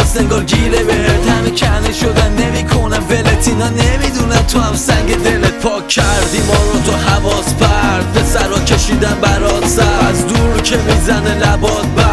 نیست انگار گیره بهت، همه کنه شدن نمیکنن ولت، اینا نمیدونن تو هم سنگ دلت. پاک کردی ما رو تو حواس پرد، پسرا کشیدن برات سر، از دور که میزنه لبات بر